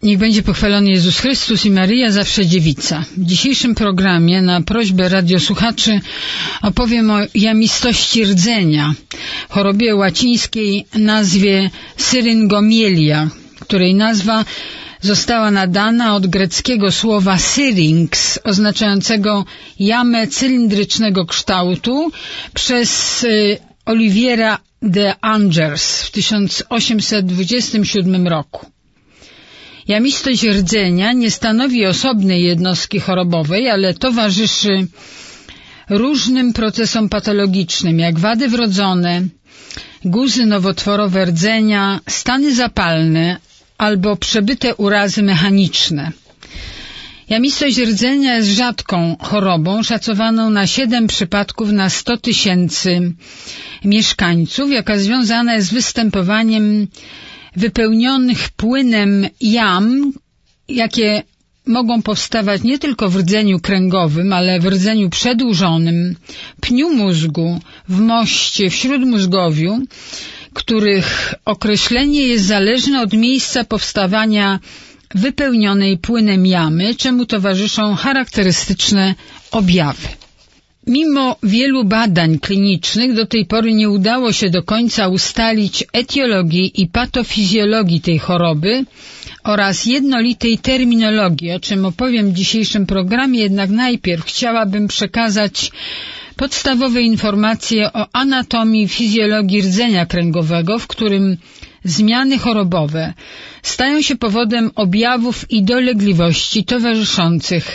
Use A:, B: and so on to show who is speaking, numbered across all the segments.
A: Niech będzie pochwalony Jezus Chrystus i Maryja, zawsze dziewica. W dzisiejszym programie na prośbę radiosłuchaczy opowiem o jamistości rdzenia, chorobie łacińskiej nazwie syryngomielia, której nazwa została nadana od greckiego słowa syrinx, oznaczającego jamę cylindrycznego kształtu, przez Oliviera de Angers w 1827 roku. Jamistość rdzenia nie stanowi osobnej jednostki chorobowej, ale towarzyszy różnym procesom patologicznym, jak wady wrodzone, guzy nowotworowe rdzenia, stany zapalne albo przebyte urazy mechaniczne. Jamistość rdzenia jest rzadką chorobą, szacowaną na 7 przypadków na 100 000 mieszkańców, jaka związana jest z występowaniem wypełnionych płynem jam, jakie mogą powstawać nie tylko w rdzeniu kręgowym, ale w rdzeniu przedłużonym, pniu mózgu, w moście, w śródmózgowiu, których określenie jest zależne od miejsca powstawania wypełnionej płynem jamy, czemu towarzyszą charakterystyczne objawy. Mimo wielu badań klinicznych do tej pory nie udało się do końca ustalić etiologii i patofizjologii tej choroby oraz jednolitej terminologii, o czym opowiem w dzisiejszym programie, jednak najpierw chciałabym przekazać podstawowe informacje o anatomii i fizjologii rdzenia kręgowego, w którym zmiany chorobowe stają się powodem objawów i dolegliwości towarzyszących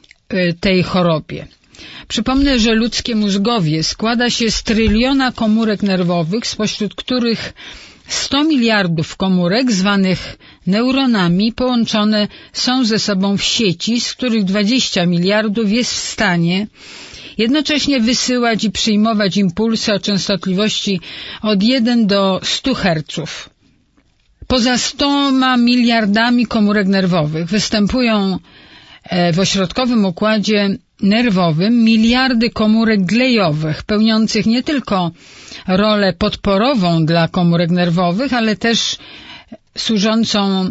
A: tej chorobie. Przypomnę, że ludzkie mózgowie składa się z tryliona komórek nerwowych, spośród których 100 miliardów komórek, zwanych neuronami, połączone są ze sobą w sieci, z których 20 miliardów jest w stanie jednocześnie wysyłać i przyjmować impulsy o częstotliwości od 1 do 100 Hz. Poza 100 miliardami komórek nerwowych występują w ośrodkowym układzie nerwowym miliardy komórek glejowych, pełniących nie tylko rolę podporową dla komórek nerwowych, ale też służącą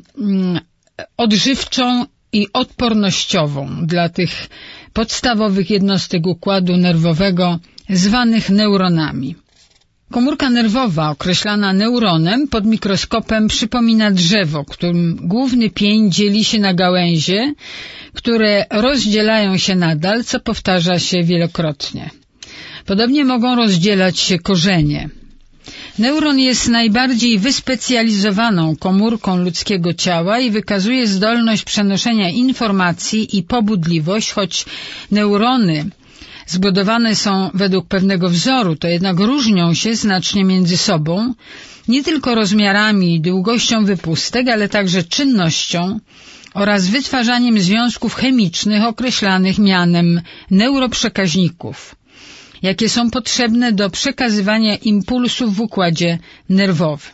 A: odżywczą i odpornościową dla tych podstawowych jednostek układu nerwowego zwanych neuronami. Komórka nerwowa, określana neuronem, pod mikroskopem przypomina drzewo, którym główny pień dzieli się na gałęzie, które rozdzielają się nadal, co powtarza się wielokrotnie. Podobnie mogą rozdzielać się korzenie. Neuron jest najbardziej wyspecjalizowaną komórką ludzkiego ciała i wykazuje zdolność przenoszenia informacji i pobudliwość, choć neurony zbudowane są według pewnego wzoru, to jednak różnią się znacznie między sobą, nie tylko rozmiarami i długością wypustek, ale także czynnością oraz wytwarzaniem związków chemicznych określanych mianem neuroprzekaźników, jakie są potrzebne do przekazywania impulsów w układzie nerwowym.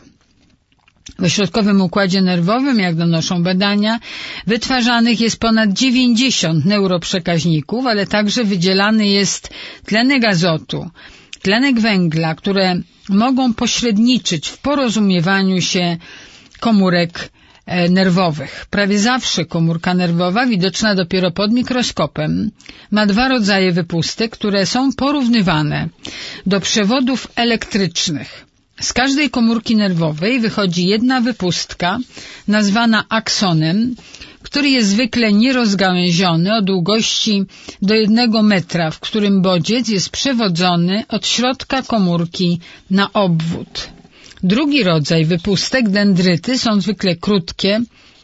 A: W ośrodkowym układzie nerwowym, jak donoszą badania, wytwarzanych jest ponad 90 neuroprzekaźników, ale także wydzielany jest tlenek azotu, tlenek węgla, które mogą pośredniczyć w porozumiewaniu się komórek nerwowych. Prawie zawsze komórka nerwowa, widoczna dopiero pod mikroskopem, ma 2 rodzaje wypustek, które są porównywane do przewodów elektrycznych. Z każdej komórki nerwowej wychodzi jedna wypustka, nazwana aksonem, który jest zwykle nierozgałęziony o długości do 1 metra, w którym bodziec jest przewodzony od środka komórki na obwód. Drugi rodzaj wypustek, dendryty, są zwykle krótkie,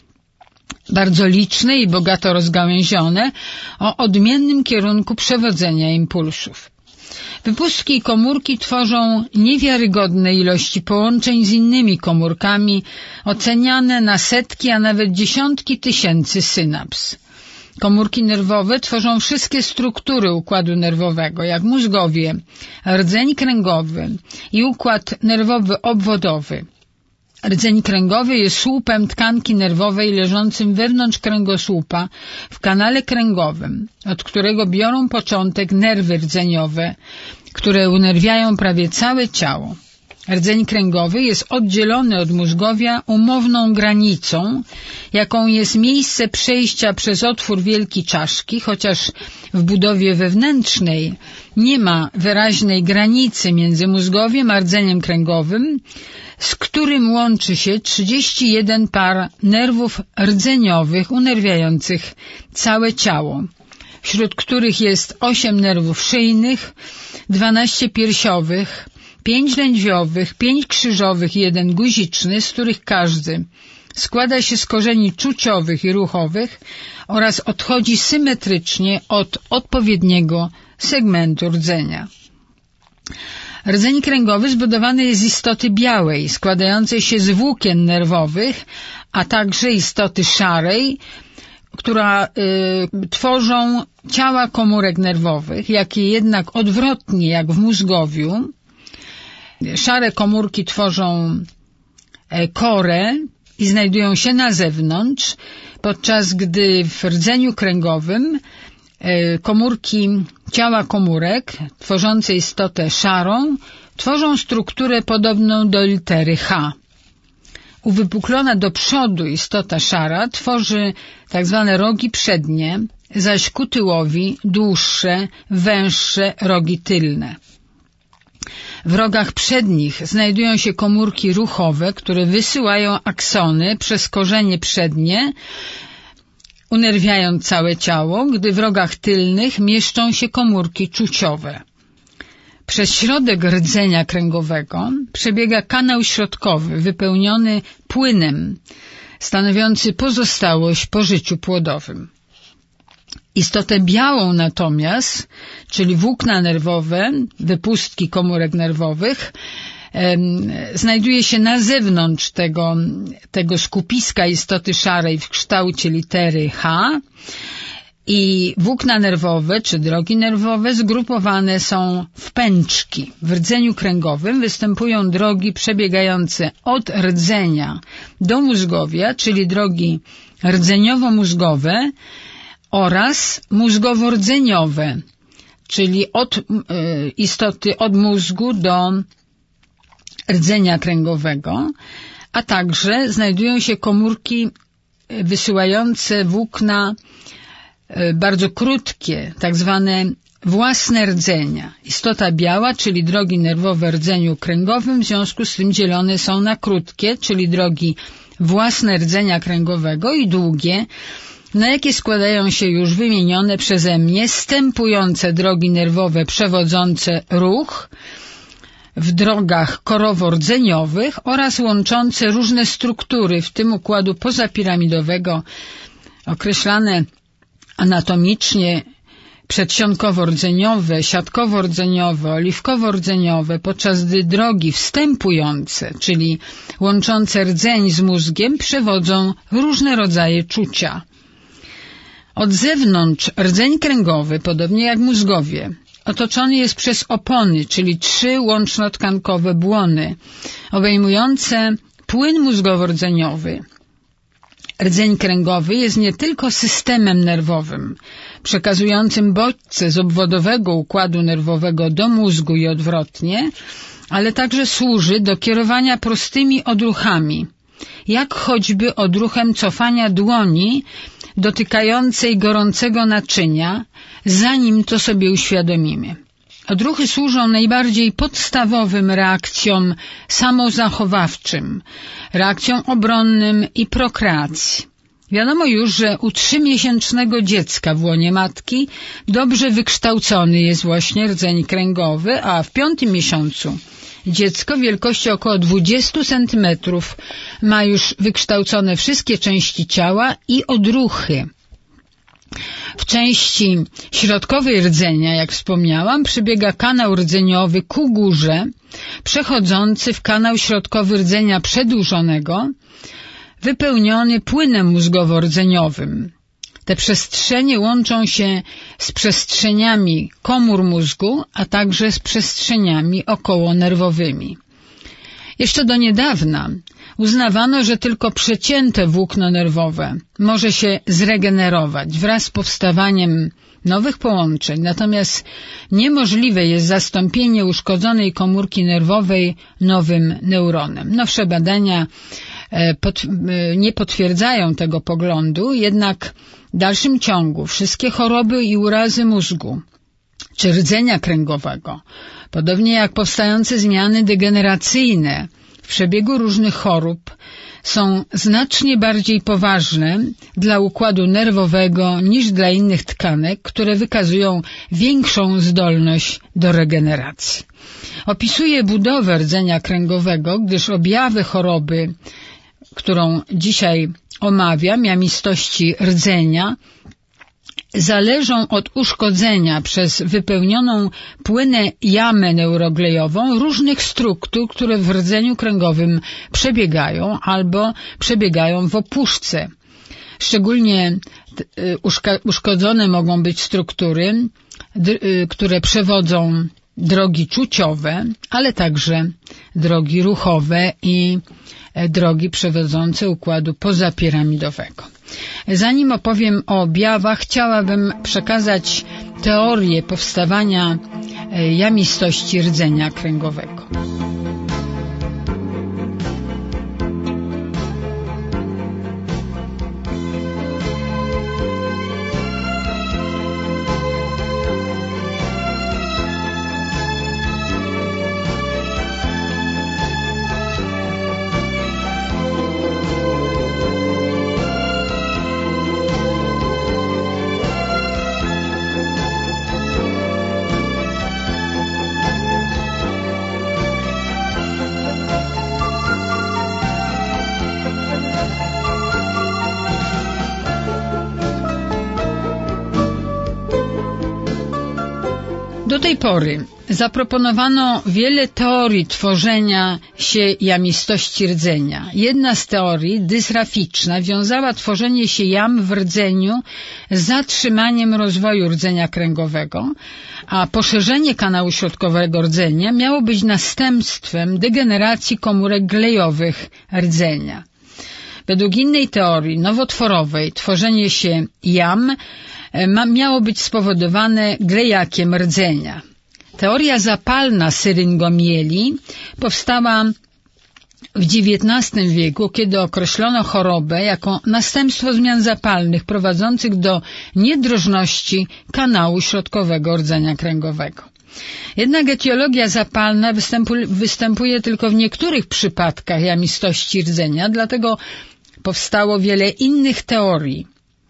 A: bardzo liczne i bogato rozgałęzione o odmiennym kierunku przewodzenia impulsów. Wypustki i komórki tworzą niewiarygodne ilości połączeń z innymi komórkami, oceniane na setki, a nawet dziesiątki tysięcy synaps. Komórki nerwowe tworzą wszystkie struktury układu nerwowego, jak mózgowie, rdzeń kręgowy i układ nerwowy obwodowy. Rdzeń kręgowy jest słupem tkanki nerwowej leżącym wewnątrz kręgosłupa w kanale kręgowym, od którego biorą początek nerwy rdzeniowe, które unerwiają prawie całe ciało. Rdzeń kręgowy jest oddzielony od mózgowia umowną granicą, jaką jest miejsce przejścia przez otwór wielkiej czaszki, chociaż w budowie wewnętrznej nie ma wyraźnej granicy między mózgowiem a rdzeniem kręgowym, z którym łączy się 31 par nerwów rdzeniowych unerwiających całe ciało, wśród których jest 8 nerwów szyjnych, 12 piersiowych, 5 lędźwiowych, 5 krzyżowych i 1 guziczny, z których każdy składa się z korzeni czuciowych i ruchowych oraz odchodzi symetrycznie od odpowiedniego segmentu rdzenia. Rdzeń kręgowy zbudowany jest z istoty białej, składającej się z włókien nerwowych, a także istoty szarej, która tworzą ciała komórek nerwowych, jakie jednak odwrotnie jak w mózgowiu. Szare komórki tworzą korę i znajdują się na zewnątrz, podczas gdy w rdzeniu kręgowym komórki ciała komórek tworzące istotę szarą tworzą strukturę podobną do litery H. Uwypuklona do przodu istota szara tworzy tzw. rogi przednie, zaś ku tyłowi dłuższe, węższe rogi tylne. W rogach przednich znajdują się komórki ruchowe, które wysyłają aksony przez korzenie przednie, unerwiając całe ciało, gdy w rogach tylnych mieszczą się komórki czuciowe. Przez środek rdzenia kręgowego przebiega kanał środkowy wypełniony płynem, stanowiący pozostałość po życiu płodowym. Istotę białą natomiast, czyli włókna nerwowe, wypustki komórek nerwowych, znajduje się na zewnątrz tego skupiska istoty szarej w kształcie litery H i włókna nerwowe czy drogi nerwowe zgrupowane są w pęczki. W rdzeniu kręgowym występują drogi przebiegające od rdzenia do mózgowia, czyli drogi rdzeniowo-mózgowe oraz mózgowo-rdzeniowe, czyli od mózgu do rdzenia kręgowego, a także znajdują się komórki wysyłające włókna bardzo krótkie, tak zwane własne rdzenia. Istota biała, czyli drogi nerwowe w rdzeniu kręgowym, w związku z tym dzielone są na krótkie, czyli drogi własne rdzenia kręgowego i długie, na jakie składają się już wymienione przeze mnie stępujące drogi nerwowe przewodzące ruch w drogach korowo-rdzeniowych oraz łączące różne struktury, w tym układu pozapiramidowego, określane anatomicznie przedsionkowo-rdzeniowe, siatkowo-rdzeniowe, oliwkowo-rdzeniowe, podczas gdy drogi wstępujące, czyli łączące rdzeń z mózgiem, przewodzą różne rodzaje czucia. Od zewnątrz rdzeń kręgowy, podobnie jak mózgowie, otoczony jest przez opony, czyli 3 łącznotkankowe błony, obejmujące płyn mózgowo-rdzeniowy. Rdzeń kręgowy jest nie tylko systemem nerwowym, przekazującym bodźce z obwodowego układu nerwowego do mózgu i odwrotnie, ale także służy do kierowania prostymi odruchami, jak choćby odruchem cofania dłoni dotykającej gorącego naczynia, zanim to sobie uświadomimy. Odruchy służą najbardziej podstawowym reakcjom samozachowawczym, reakcjom obronnym i prokreacji. Wiadomo już, że u 3-miesięcznego dziecka w łonie matki dobrze wykształcony jest właśnie rdzeń kręgowy, a w 5. miesiącu dziecko wielkości około 20 cm ma już wykształcone wszystkie części ciała i odruchy. W części środkowej rdzenia, jak wspomniałam, przebiega kanał rdzeniowy ku górze, przechodzący w kanał środkowy rdzenia przedłużonego, wypełniony płynem mózgowo-rdzeniowym. Te przestrzenie łączą się z przestrzeniami komór mózgu, a także z przestrzeniami okołonerwowymi. Jeszcze do niedawna uznawano, że tylko przecięte włókno nerwowe może się zregenerować wraz z powstawaniem nowych połączeń, natomiast niemożliwe jest zastąpienie uszkodzonej komórki nerwowej nowym neuronem. Nowsze badania nie potwierdzają tego poglądu, jednak w dalszym ciągu wszystkie choroby i urazy mózgu czy rdzenia kręgowego, podobnie jak powstające zmiany degeneracyjne w przebiegu różnych chorób, są znacznie bardziej poważne dla układu nerwowego niż dla innych tkanek, które wykazują większą zdolność do regeneracji. Opisuje budowę rdzenia kręgowego, gdyż objawy choroby, którą dzisiaj omawiam, jamistości rdzenia, zależą od uszkodzenia przez wypełnioną płynę jamę neuroglejową różnych struktur, które w rdzeniu kręgowym przebiegają albo przebiegają w opuszce. Szczególnie uszkodzone mogą być struktury, które przewodzą drogi czuciowe, ale także drogi ruchowe i drogi przewodzące układu pozapiramidowego. Zanim opowiem o objawach, chciałabym przekazać teorię powstawania jamistości rdzenia kręgowego. Do tej pory zaproponowano wiele teorii tworzenia się jamistości rdzenia. Jedna z teorii, dysraficzna, wiązała tworzenie się jam w rdzeniu z zatrzymaniem rozwoju rdzenia kręgowego, a poszerzenie kanału środkowego rdzenia miało być następstwem degeneracji komórek glejowych rdzenia. Według innej teorii nowotworowej tworzenie się jam miało być spowodowane glejakiem rdzenia. Teoria zapalna syringomieli powstała w XIX wieku, kiedy określono chorobę jako następstwo zmian zapalnych prowadzących do niedrożności kanału środkowego rdzenia kręgowego. Jednak etiologia zapalna występuje tylko w niektórych przypadkach jamistości rdzenia, dlatego powstało wiele innych teorii,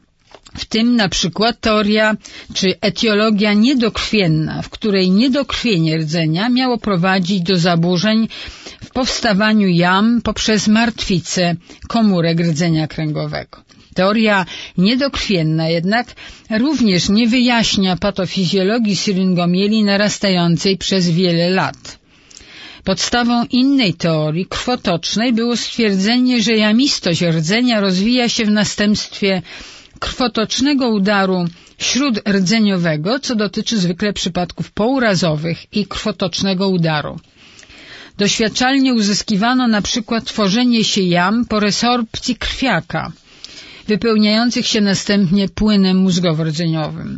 A: w tym na przykład teoria czy etiologia niedokrwienna, w której niedokrwienie rdzenia miało prowadzić do zaburzeń w powstawaniu jam poprzez martwicę komórek rdzenia kręgowego. Teoria niedokrwienna jednak również nie wyjaśnia patofizjologii syringomieli narastającej przez wiele lat. Podstawą innej teorii krwotocznej było stwierdzenie, że jamistość rdzenia rozwija się w następstwie krwotocznego udaru śródrdzeniowego, co dotyczy zwykle przypadków pourazowych i krwotocznego udaru. Doświadczalnie uzyskiwano na przykład tworzenie się jam po resorpcji krwiaka, wypełniających się następnie płynem mózgowo-rdzeniowym.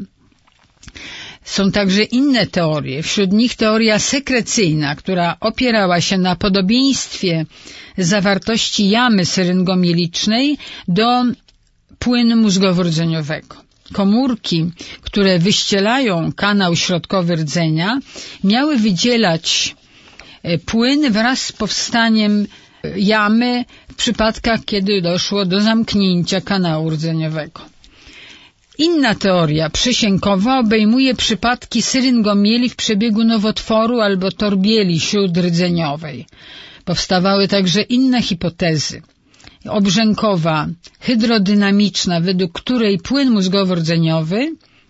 A: Są także inne teorie, wśród nich teoria sekrecyjna, która opierała się na podobieństwie zawartości jamy syringomielicznej do płynu mózgowo-rdzeniowego. Komórki, które wyścielają kanał środkowy rdzenia, miały wydzielać płyn wraz z powstaniem jamy w przypadkach, kiedy doszło do zamknięcia kanału rdzeniowego. Inna teoria przysiękowa obejmuje przypadki syringomieli w przebiegu nowotworu albo torbieli śródrdzeniowej. Powstawały także inne hipotezy. Obrzękowa, hydrodynamiczna, według której płyn mózgowo-rdzeniowy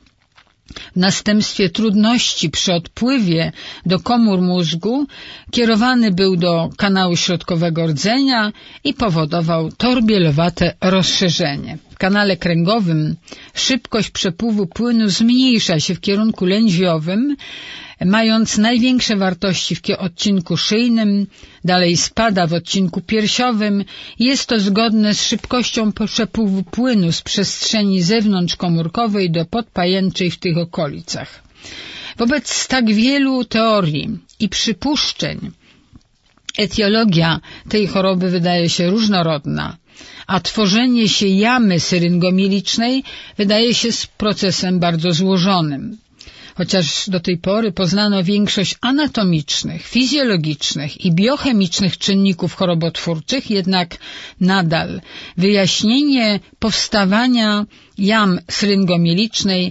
A: w następstwie trudności przy odpływie do komór mózgu kierowany był do kanału środkowego rdzenia i powodował torbielowate rozszerzenie. W kanale kręgowym szybkość przepływu płynu zmniejsza się w kierunku lędźwiowym mając największe wartości w odcinku szyjnym, dalej spada w odcinku piersiowym. Jest to zgodne z szybkością przepływu płynu z przestrzeni zewnątrzkomórkowej do podpajęczej w tych okolicach. Wobec tak wielu teorii i przypuszczeń etiologia tej choroby wydaje się różnorodna, a tworzenie się jamy syringomielicznej wydaje się procesem bardzo złożonym. Chociaż do tej pory poznano większość anatomicznych, fizjologicznych i biochemicznych czynników chorobotwórczych, jednak nadal wyjaśnienie powstawania jam syringomielicznej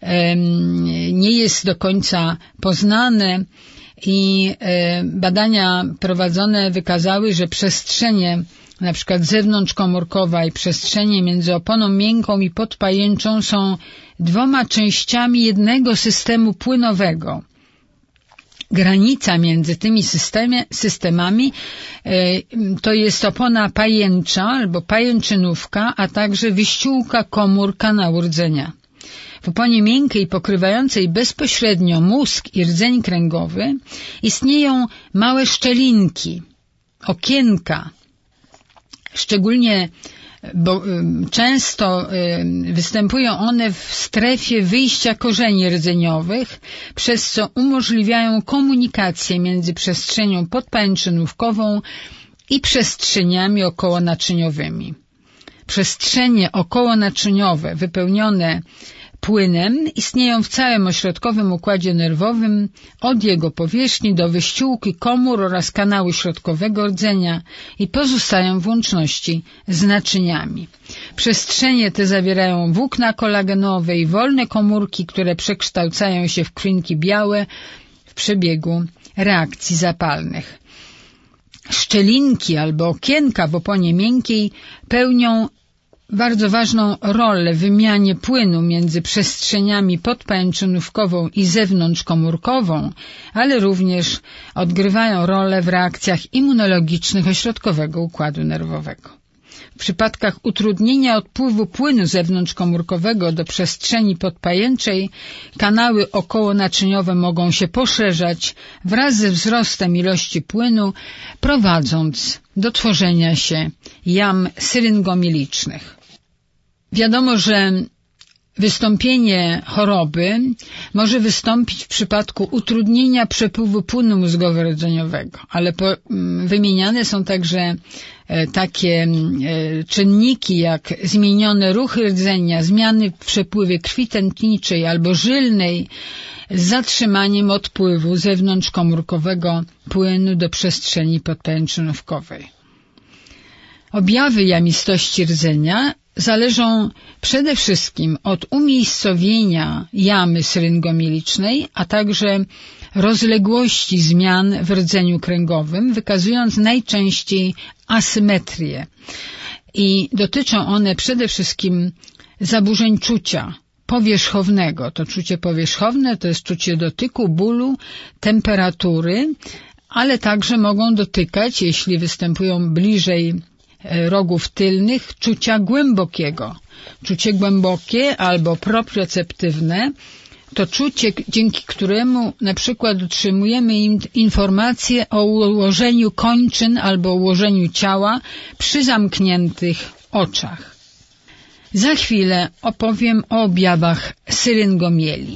A: nie jest do końca poznane i badania prowadzone wykazały, że przestrzenie na przykład zewnątrzkomórkowa i przestrzenie między oponą miękką i podpajęczą są dwoma częściami jednego systemu płynowego. Granica między tymi systemami to jest opona pajęcza albo pajęczynówka, a także wyściółka komór kanału rdzenia. W oponie miękkiej pokrywającej bezpośrednio mózg i rdzeń kręgowy istnieją małe szczelinki, okienka, szczególnie bo często występują one w strefie wyjścia korzeni rdzeniowych, przez co umożliwiają komunikację między przestrzenią podpajęczynówkową i przestrzeniami okołonaczyniowymi. Przestrzenie okołonaczyniowe wypełnione płynem istnieją w całym ośrodkowym układzie nerwowym, od jego powierzchni do wyściółki komór oraz kanału środkowego rdzenia i pozostają w łączności z naczyniami. Przestrzenie te zawierają włókna kolagenowe i wolne komórki, które przekształcają się w krwinki białe w przebiegu reakcji zapalnych. Szczelinki albo okienka w oponie miękkiej pełnią bardzo ważną rolę w wymianie płynu między przestrzeniami podpajęczynówkową i zewnątrzkomórkową, ale również odgrywają rolę w reakcjach immunologicznych ośrodkowego układu nerwowego. W przypadkach utrudnienia odpływu płynu zewnątrzkomórkowego do przestrzeni podpajęczej kanały okołonaczyniowe mogą się poszerzać wraz ze wzrostem ilości płynu, prowadząc do tworzenia się jam syringomielicznych. Wiadomo, że wystąpienie choroby może wystąpić w przypadku utrudnienia przepływu płynu mózgowo-rdzeniowego, ale wymieniane są także takie czynniki jak zmienione ruchy rdzenia, zmiany w przepływie krwi tętniczej albo żylnej z zatrzymaniem odpływu zewnątrzkomórkowego płynu do przestrzeni podpajęczynówkowej. Objawy jamistości rdzenia zależą przede wszystkim od umiejscowienia jamy syringomielicznej, a także rozległości zmian w rdzeniu kręgowym, wykazując najczęściej asymetrię. I dotyczą one przede wszystkim zaburzeń czucia powierzchownego. To czucie powierzchowne to jest czucie dotyku, bólu, temperatury, ale także mogą dotykać, jeśli występują bliżej rogów tylnych, czucia głębokiego. Czucie głębokie albo proprioceptywne to czucie, dzięki któremu na przykład otrzymujemy informacje o ułożeniu kończyn albo ułożeniu ciała przy zamkniętych oczach. Za chwilę opowiem o objawach syringomieli.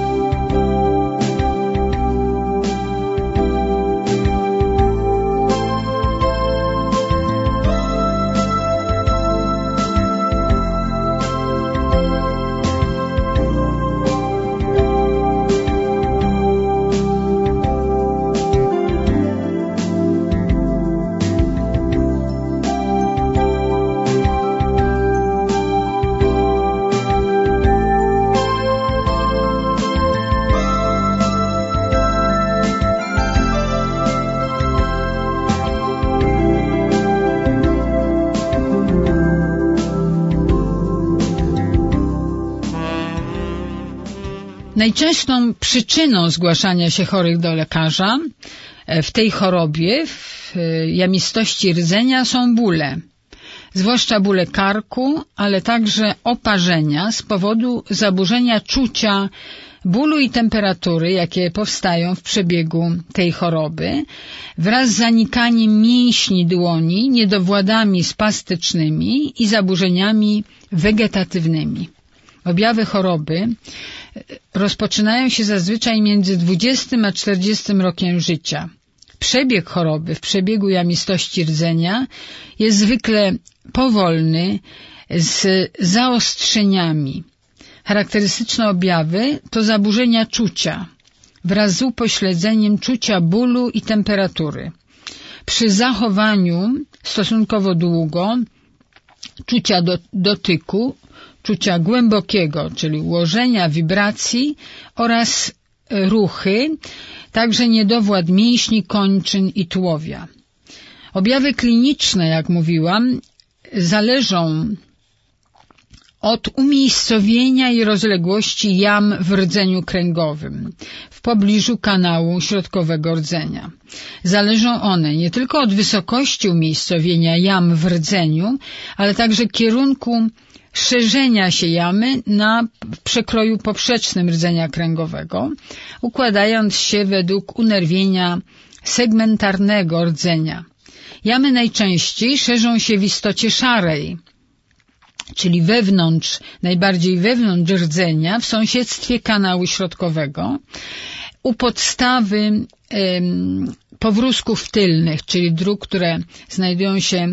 A: Najczęstszą przyczyną zgłaszania się chorych do lekarza w tej chorobie, w jamistości rdzenia są bóle, zwłaszcza bóle karku, ale także oparzenia z powodu zaburzenia czucia bólu i temperatury, jakie powstają w przebiegu tej choroby, wraz z zanikaniem mięśni dłoni, niedowładami spastycznymi i zaburzeniami wegetatywnymi. Objawy choroby rozpoczynają się zazwyczaj między 20 a 40 rokiem życia. Przebieg choroby w przebiegu jamistości rdzenia jest zwykle powolny, z zaostrzeniami. Charakterystyczne objawy to zaburzenia czucia wraz z upośledzeniem czucia bólu i temperatury. Przy zachowaniu stosunkowo długo czucia dotyku, czucia głębokiego, czyli ułożenia, wibracji oraz ruchy, także niedowład mięśni, kończyn i tułowia. Objawy kliniczne, jak mówiłam, zależą od umiejscowienia i rozległości jam w rdzeniu kręgowym w pobliżu kanału środkowego rdzenia. Zależą one nie tylko od wysokości umiejscowienia jam w rdzeniu, ale także kierunku szerzenia się jamy na przekroju poprzecznym rdzenia kręgowego, układając się według unerwienia segmentarnego rdzenia. Jamy najczęściej szerzą się w istocie szarej, czyli wewnątrz, najbardziej wewnątrz rdzenia, w sąsiedztwie kanału środkowego, u podstawy powrózków tylnych, czyli dróg, które znajdują się,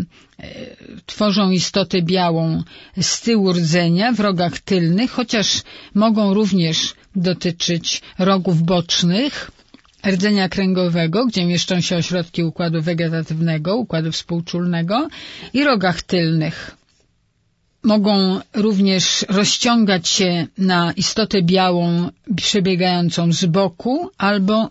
A: tworzą istotę białą z tyłu rdzenia w rogach tylnych, chociaż mogą również dotyczyć rogów bocznych rdzenia kręgowego, gdzie mieszczą się ośrodki układu wegetatywnego, układu współczulnego i rogach tylnych. Mogą również rozciągać się na istotę białą przebiegającą z boku albo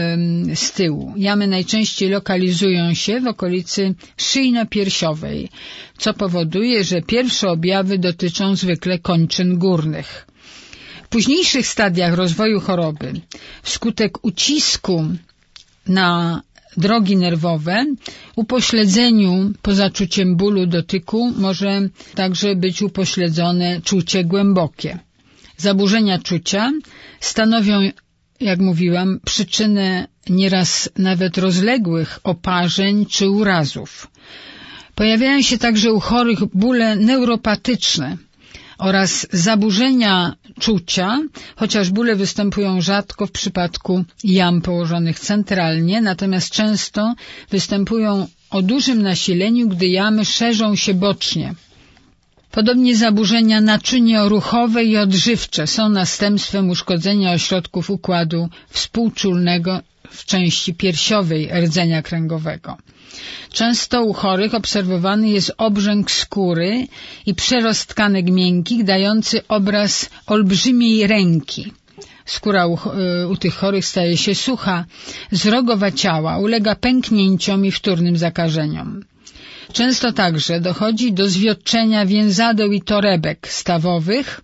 A: z tyłu. Jamy najczęściej lokalizują się w okolicy szyjno-piersiowej, co powoduje, że pierwsze objawy dotyczą zwykle kończyn górnych. W późniejszych stadiach rozwoju choroby wskutek ucisku na drogi nerwowe, upośledzeniu poza czuciem bólu, dotyku może także być upośledzone czucie głębokie. Zaburzenia czucia stanowią, jak mówiłam, przyczynę nieraz nawet rozległych oparzeń czy urazów. Pojawiają się także u chorych bóle neuropatyczne oraz zaburzenia czucia, chociaż bóle występują rzadko w przypadku jam położonych centralnie, natomiast często występują o dużym nasileniu, gdy jamy szerzą się bocznie. Podobnie zaburzenia naczynioruchowe i odżywcze są następstwem uszkodzenia ośrodków układu współczulnego w części piersiowej rdzenia kręgowego. Często u chorych obserwowany jest obrzęk skóry i przerost tkanek miękkich, dający obraz olbrzymiej ręki. Skóra u tych chorych staje się sucha, wzrogowa ciała, ulega pęknięciom i wtórnym zakażeniom. Często także dochodzi do zwiotczenia więzadeł i torebek stawowych.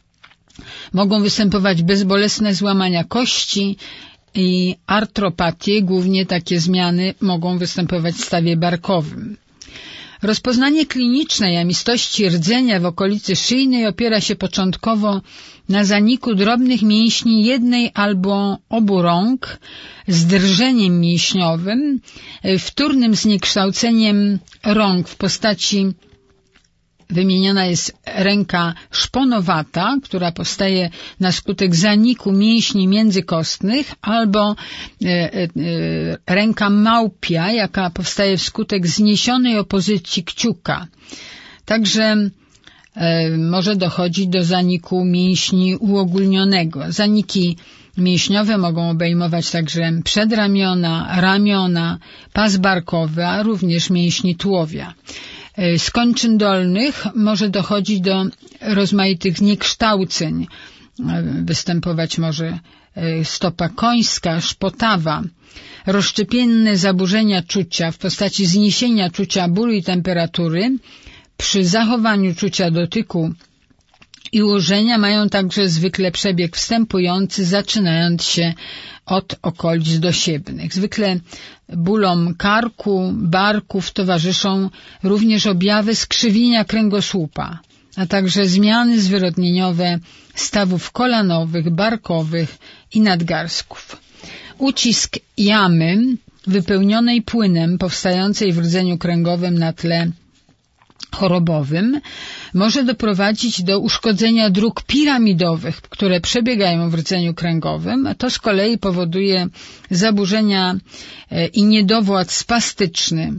A: Mogą występować bezbolesne złamania kości i artropatie, głównie takie zmiany mogą występować w stawie barkowym. Rozpoznanie kliniczne jamistości rdzenia w okolicy szyjnej opiera się początkowo na zaniku drobnych mięśni jednej albo obu rąk z drżeniem mięśniowym, wtórnym zniekształceniem rąk w postaci wymieniona jest ręka szponowata, która powstaje na skutek zaniku mięśni międzykostnych, albo ręka małpia, jaka powstaje wskutek zniesionej opozycji kciuka. Także może dochodzić do zaniku mięśni uogólnionego. Zaniki mięśniowe mogą obejmować także przedramiona, ramiona, pas barkowy, a również mięśni tułowia. Z kończyn dolnych może dochodzić do rozmaitych zniekształceń. Występować może stopa końska, szpotawa. Rozszczepienne zaburzenia czucia w postaci zniesienia czucia bólu i temperatury przy zachowaniu czucia dotyku i ułożenia mają także zwykle przebieg wstępujący, zaczynając się od okolic dosiebnych. Zwykle bólom karku, barków towarzyszą również objawy skrzywienia kręgosłupa, a także zmiany zwyrodnieniowe stawów kolanowych, barkowych i nadgarstków. Ucisk jamy wypełnionej płynem powstającej w rdzeniu kręgowym na tle chorobowym może doprowadzić do uszkodzenia dróg piramidowych, które przebiegają w rdzeniu kręgowym, a to z kolei powoduje zaburzenia i niedowład spastyczny,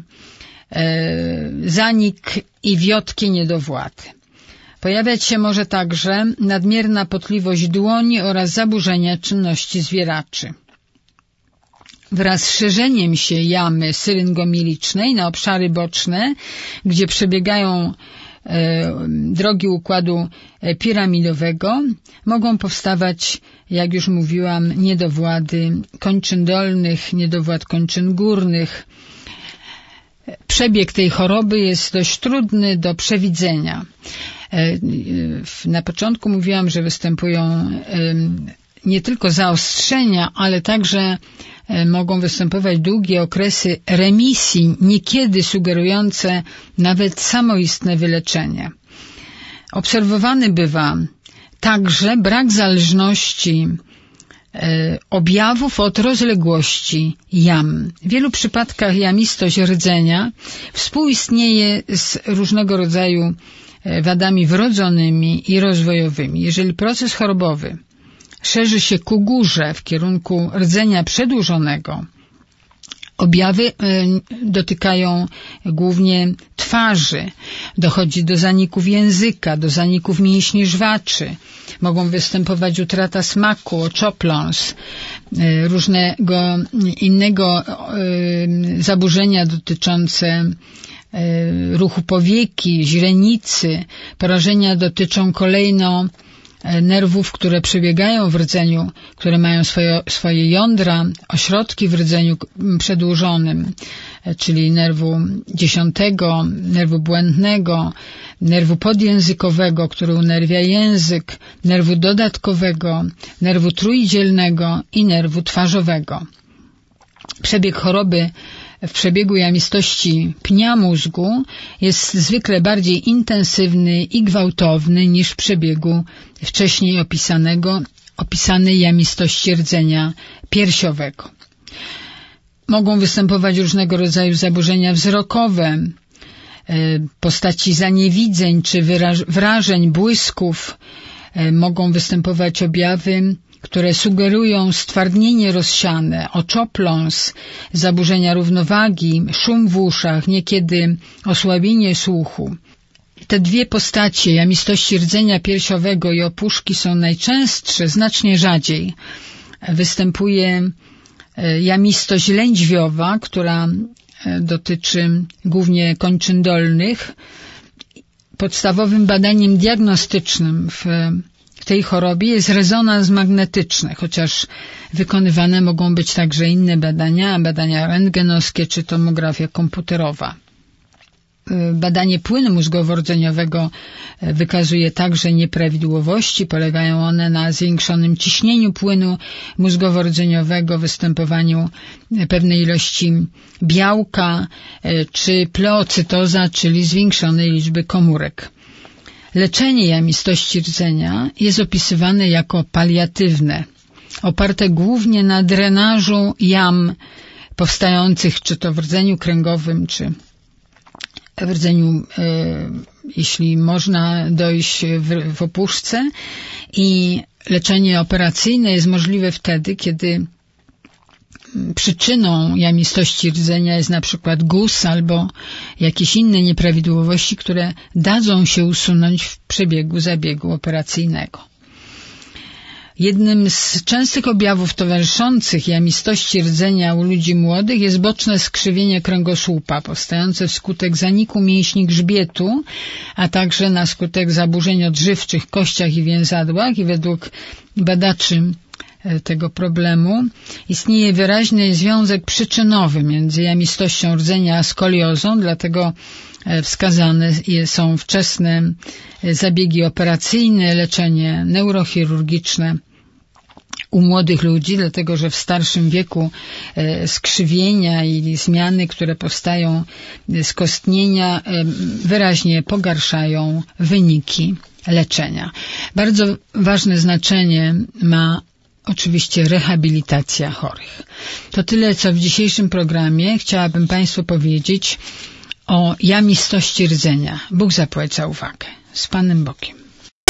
A: zanik i wiotkie niedowłady. Pojawiać się może także nadmierna potliwość dłoni oraz zaburzenia czynności zwieraczy. Wraz z szerzeniem się jamy syryngomilicznej na obszary boczne, gdzie przebiegają drogi układu piramidowego, mogą powstawać, jak już mówiłam, niedowłady kończyn dolnych, niedowład kończyn górnych. Przebieg tej choroby jest dość trudny do przewidzenia. Na początku mówiłam, że występują nie tylko zaostrzenia, ale także mogą występować długie okresy remisji, niekiedy sugerujące nawet samoistne wyleczenie. Obserwowany bywa także brak zależności objawów od rozległości jam. W wielu przypadkach jamistość rdzenia współistnieje z różnego rodzaju wadami wrodzonymi i rozwojowymi. Jeżeli proces chorobowy szerzy się ku górze w kierunku rdzenia przedłużonego, objawy dotykają głównie twarzy, dochodzi do zaników języka, do zaników mięśni żwaczy, mogą występować utrata smaku, oczopląs, różnego innego zaburzenia dotyczące ruchu powieki, źrenicy. Porażenia dotyczą kolejno nerwów, które przebiegają w rdzeniu, które mają swoje jądra, ośrodki w rdzeniu przedłużonym, czyli nerwu 10, nerwu błędnego, nerwu podjęzykowego, który unerwia język, nerwu dodatkowego, nerwu trójdzielnego i nerwu twarzowego. Przebieg choroby w przebiegu jamistości pnia mózgu jest zwykle bardziej intensywny i gwałtowny niż w przebiegu wcześniej opisanej jamistości rdzenia piersiowego. Mogą występować różnego rodzaju zaburzenia wzrokowe, postaci zaniewidzeń czy wrażeń, błysków. Mogą występować objawy, które sugerują stwardnienie rozsiane, oczopląs, zaburzenia równowagi, szum w uszach, niekiedy osłabienie słuchu. Te dwie postacie jamistości rdzenia piersiowego i opuszki są najczęstsze, znacznie rzadziej. Występuje jamistość lędźwiowa, która dotyczy głównie kończyn dolnych. Podstawowym badaniem diagnostycznym w tej chorobie jest rezonans magnetyczny, chociaż wykonywane mogą być także inne badania rentgenowskie czy tomografia komputerowa. Badanie płynu mózgowo-rdzeniowego wykazuje także nieprawidłowości. Polegają one na zwiększonym ciśnieniu płynu mózgowo-rdzeniowego, występowaniu pewnej ilości białka czy pleocytoza, czyli zwiększonej liczby komórek. Leczenie jamistości rdzenia jest opisywane jako paliatywne, oparte głównie na drenażu jam powstających czy to w rdzeniu kręgowym, czy w rdzeniu, jeśli można dojść w opuszce, i leczenie operacyjne jest możliwe wtedy, kiedy przyczyną jamistości rdzenia jest na przykład guz albo jakieś inne nieprawidłowości, które dadzą się usunąć w przebiegu zabiegu operacyjnego. Jednym z częstych objawów towarzyszących jamistości rdzenia u ludzi młodych jest boczne skrzywienie kręgosłupa powstające wskutek zaniku mięśni grzbietu, a także na skutek zaburzeń odżywczych w kościach i więzadłach, i według badaczy tego problemu istnieje wyraźny związek przyczynowy między jamistością rdzenia a skoliozą, dlatego wskazane są wczesne zabiegi operacyjne, leczenie neurochirurgiczne u młodych ludzi, dlatego że w starszym wieku skrzywienia i zmiany, które powstają z kostnienia, wyraźnie pogarszają wyniki leczenia. Bardzo ważne znaczenie ma oczywiście rehabilitacja chorych. To tyle, co w dzisiejszym programie chciałabym Państwu powiedzieć o jamistości rdzenia. Bóg zapłać za uwagę. Z Panem Bogiem.